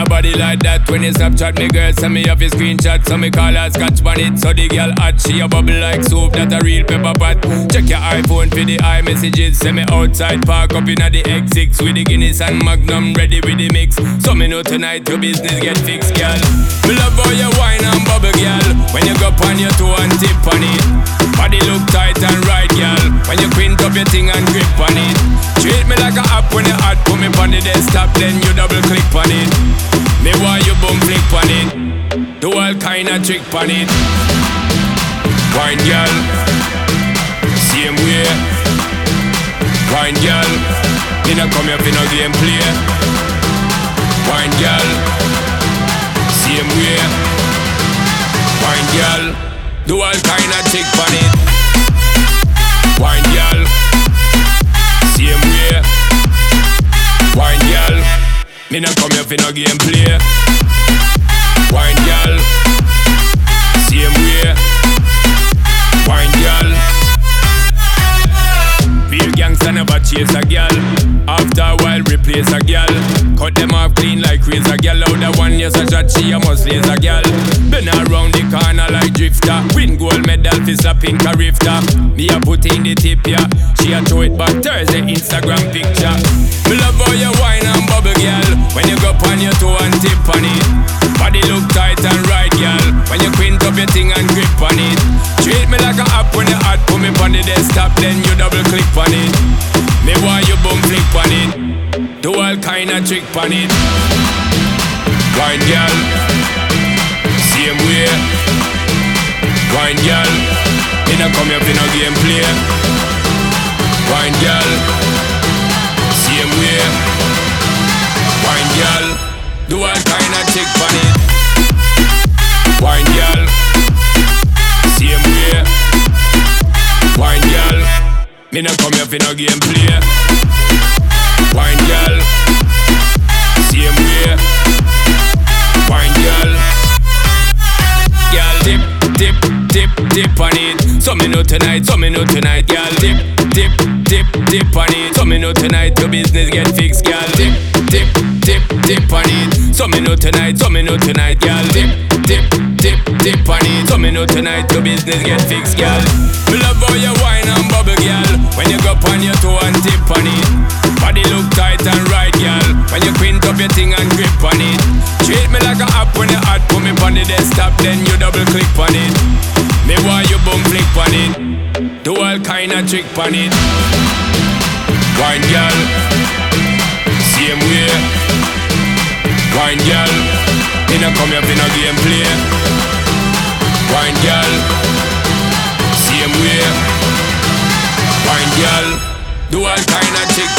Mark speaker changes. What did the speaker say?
Speaker 1: your body like that when you Snapchat me girl, send me off your screenshot. So me call her scotch bonnet, so the girl hot. She a bubble like soup, that a real pepper pot. Check your iPhone for the iMessages. Send me outside, park up inna the X6 with the Guinness and Magnum ready with the mix. So me know tonight your business get fixed, girl. Me love how you wine and bubble, girl. When you go on your toe and tip on it. Body look tight and right, girl. When you quint up your thing and grip on it. Treat me like a app when you hot. Put me on the desktop, then you double click on it. Me want you boom flick on it. Do all kind of trick on it. Wine, girl. Same way. Wine, girl. Me not come here for no game play. Wine, girl. Same way. Wine, girl. Do all kind of trick on it. Wine, girl. Same way. Wine, girl. Me not come here for no game play. Wine, girl. Same way. Wine, girl. Real gangsta never chase a girl. After a while replace a girl. Cut them off clean like razor girl. Out the one yes a shot she a must lace a girl. Been around the corner like drifter. Win gold medal for slapping a rifter. Me a put in the tip ya. She a throw it back Thursday Instagram picture. Me love how you wine and bubble girl. When you go on your toe and tip on it. Body look tight and right girl. When you quint up your thing and grip on it. Treat me like a app when you hot. Put me on the desktop then you double click on it. Me want you boom flick on it. Do all kind of trick on it. Wine girl. Same way. Wine girl. Me not come here for no game play. Wine girl. Same way. Wine girl. Do all kind of trick on it. Wine girl. Same way. Wine girl. Me not come here for no game play. Wine girl. Same way. Wine girl. Girl dip, dip, dip, dip on it. So me know tonight, girl. Dip, dip, dip, dip on it. So me know tonight your business get fixed, girl. Dip, dip, dip, dip on it. So me know tonight, girl. Dip, dip, dip, dip on it. So me know tonight your business get fixed, girl. Me love how you wine and bubble, girl. When you go on your toe and tip on it. Body look tight and right, girl. When you quint up your thing and grip on it. Treat me like a app when you hot. Put me on the desktop, then you double click on it. Me want you boom flick on it. Do all kind of trick on it. Wine girl. Same way. Wine girl. Me not come here for no game play. Wine girl. Same way. Wine girl. Do all kind of trick